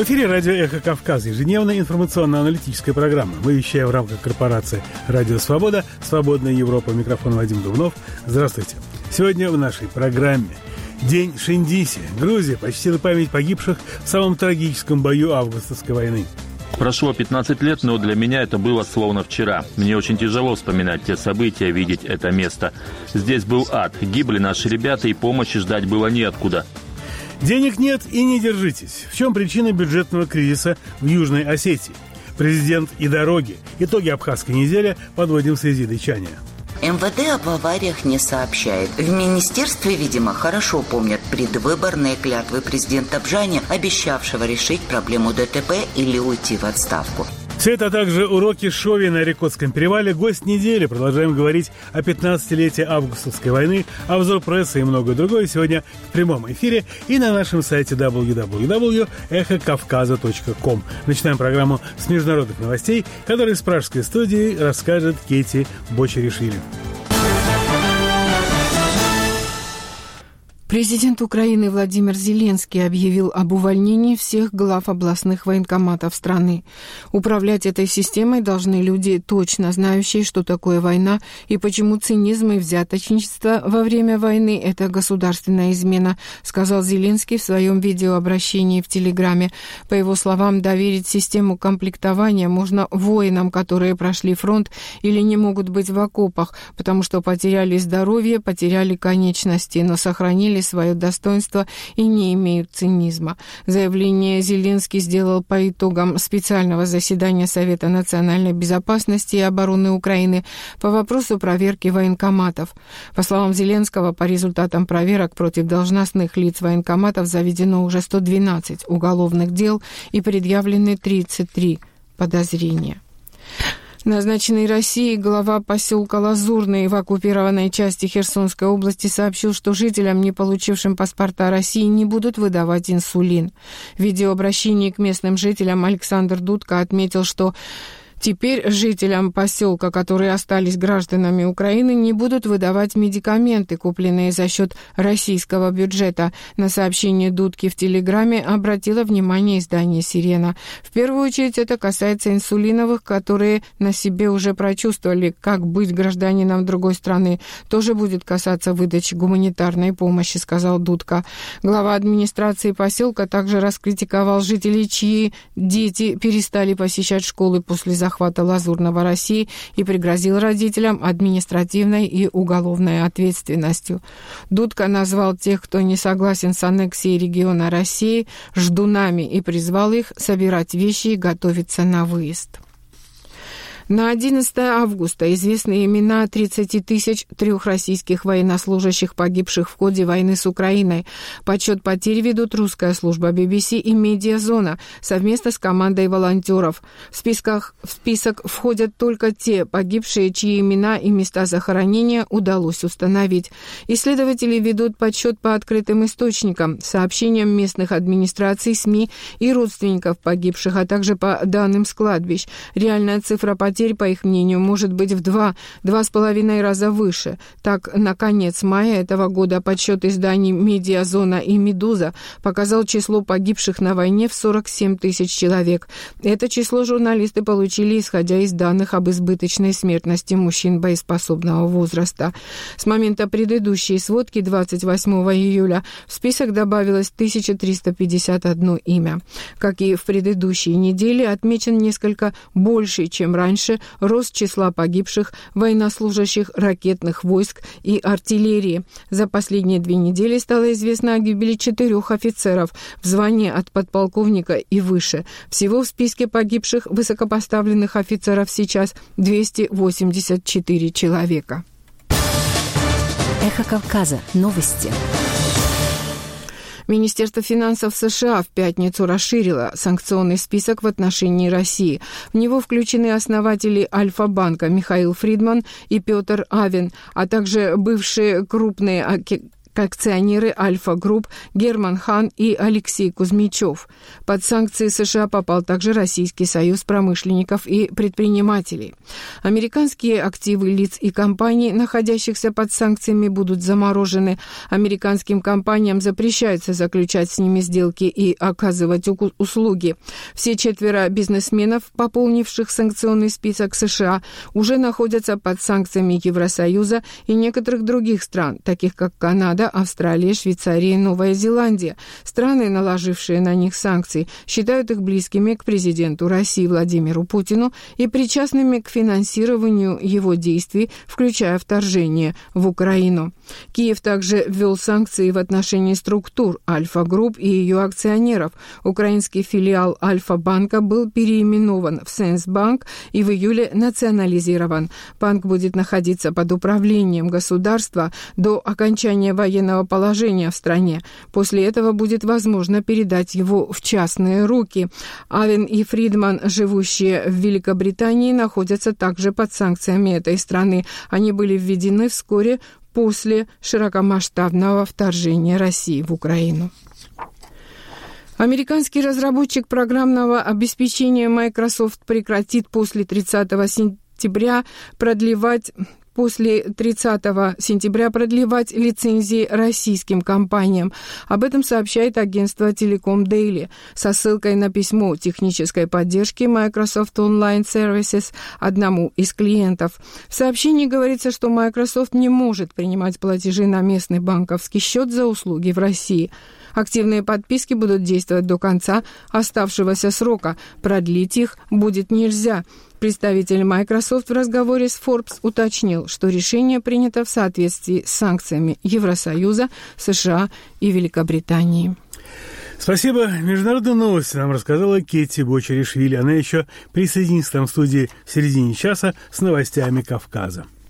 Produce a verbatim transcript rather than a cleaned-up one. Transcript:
В эфире радио «Эхо Кавказа», ежедневная информационно-аналитическая программа. Мы вещаем в рамках корпорации «Радио Свобода», «Свободная Европа». Микрофон Вадим Дубнов. Здравствуйте. Сегодня в нашей программе День Шиндиси. Грузия почтила память погибших в самом трагическом бою августовской войны. Прошло пятнадцать лет, но для меня это было словно вчера. Мне очень тяжело вспоминать те события, видеть это место. Здесь был ад, гибли наши ребята, и помощи ждать было неоткуда. Денег нет и не держитесь. В чем причина бюджетного кризиса в Южной Осетии? Президент и дороги. Итоги абхазской недели подводим с Резидой Чаня. эм вэ дэ об авариях не сообщает. В министерстве, видимо, хорошо помнят предвыборные клятвы президента Бжани, обещавшего решить проблему дэ тэ пэ или уйти в отставку. Все это, а также уроки Шови на Рекотском перевале. Гость недели. Продолжаем говорить о пятнадцатилетии августовской войны, обзор прессы и многое другое сегодня в прямом эфире и на нашем сайте дабл ю дабл ю дабл ю точка эхо кавказа точка ком. Начинаем программу с международных новостей, которые из пражской студии расскажет Кети Бочеришвили. Президент Украины Владимир Зеленский объявил об увольнении всех глав областных военкоматов страны. Управлять этой системой должны люди, точно знающие, что такое война и почему цинизм и взяточничество во время войны – это государственная измена, сказал Зеленский в своем видеообращении в Телеграме. По его словам, доверить систему комплектования можно воинам, которые прошли фронт или не могут быть в окопах, потому что потеряли здоровье, потеряли конечности, но сохранили свое достоинство и не имеют цинизма. Заявление Зеленский сделал по итогам специального заседания Совета национальной безопасности и обороны Украины по вопросу проверки военкоматов. По словам Зеленского, по результатам проверок против должностных лиц военкоматов заведено уже сто двенадцать уголовных дел и предъявлены тридцать три подозрения. Назначенный Россией глава поселка Лазурный в оккупированной части Херсонской области сообщил, что жителям, не получившим паспорта России, не будут выдавать инсулин. В видеообращении к местным жителям Александр Дудко отметил, что теперь жителям поселка, которые остались гражданами Украины, не будут выдавать медикаменты, купленные за счет российского бюджета. На сообщение Дудки в Телеграме обратило внимание издание «Сирена». В первую очередь это касается инсулиновых, которые на себе уже прочувствовали, как быть гражданином другой страны. Тоже будет касаться выдачи гуманитарной помощи, сказал Дудка. Глава администрации поселка также раскритиковал жителей, чьи дети перестали посещать школы после захвата захвата Лазурного России и пригрозил родителям административной и уголовной ответственностью. Дудко назвал тех, кто не согласен с аннексией региона России, ждунами и призвал их собирать вещи и готовиться на выезд. На одиннадцатое августа известны имена тридцати тысяч трех российских военнослужащих, погибших в ходе войны с Украиной. Подсчет потерь ведут русская служба би би си и «Медиазона» совместно с командой волонтеров. В, списках, в список входят только те погибшие, чьи имена и места захоронения удалось установить. Исследователи ведут подсчет по открытым источникам, сообщениям местных администраций, СМИ и родственников погибших, а также по данным с кладбищ. Реальная цифра потерь, по их мнению, может быть в два — два с половиной раза выше. Так, на конец мая этого года подсчет изданий «Медиазона» и «Медуза» показал число погибших на войне в сорок семь тысяч человек. Это число журналисты получили, исходя из данных об избыточной смертности мужчин боеспособного возраста. С момента предыдущей сводки двадцать восьмого июля в список добавилось тысяча триста пятьдесят одно имя. Как и в предыдущие недели, отмечен несколько больший, чем раньше, рост числа погибших военнослужащих ракетных войск и артиллерии. За последние две недели стало известно о гибели четырех офицеров в звании от подполковника и выше. Всего в списке погибших высокопоставленных офицеров сейчас двести восемьдесят четыре человека. Эхо Кавказа. Новости. Министерство финансов США в пятницу расширило санкционный список в отношении России. В него включены основатели Альфа-банка Михаил Фридман и Петр Авен, а также бывшие крупные акционеры Альфа Групп Герман Хан и Алексей Кузьмичев. Под санкции США попал также Российский союз промышленников и предпринимателей. Американские активы лиц и компаний, находящихся под санкциями, будут заморожены. Американским компаниям запрещается заключать с ними сделки и оказывать услуги. Все четверо бизнесменов, пополнивших санкционный список США, уже находятся под санкциями Евросоюза и некоторых других стран, таких как Канада, Австралия, Швейцария и Новая Зеландия. Страны, наложившие на них санкции, считают их близкими к президенту России Владимиру Путину и причастными к финансированию его действий, включая вторжение в Украину. Киев также ввел санкции в отношении структур Альфа Групп и ее акционеров. Украинский филиал Альфа-банка был переименован в Сенсбанк и в июле национализирован. Банк будет находиться под управлением государства до окончания военного военного положения в стране. После этого будет возможно передать его в частные руки. Авен и Фридман, живущие в Великобритании, находятся также под санкциями этой страны. Они были введены вскоре после широкомасштабного вторжения России в Украину. Американский разработчик программного обеспечения Microsoft прекратит после тридцатого сентября продлевать после тридцатого сентября продлевать лицензии российским компаниям. Об этом сообщает агентство Telecom Daily со ссылкой на письмо технической поддержки Microsoft Online Services одному из клиентов. В сообщении говорится, что Microsoft не может принимать платежи на местный банковский счет за услуги в России. Активные подписки будут действовать до конца оставшегося срока. Продлить их будет нельзя. Представитель Microsoft в разговоре с Forbes уточнил, что решение принято в соответствии с санкциями Евросоюза, США и Великобритании. Спасибо. Международные новости нам рассказала Кетти Бочаришвили. Она еще присоединится к нам в студии в середине часа с новостями Кавказа.